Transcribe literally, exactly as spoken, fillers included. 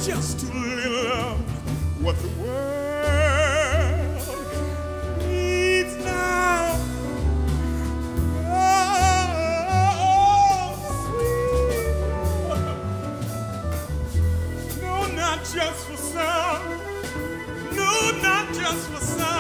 just too little what the world needs now. Oh, sweet. No, not just for some. No, not just for some.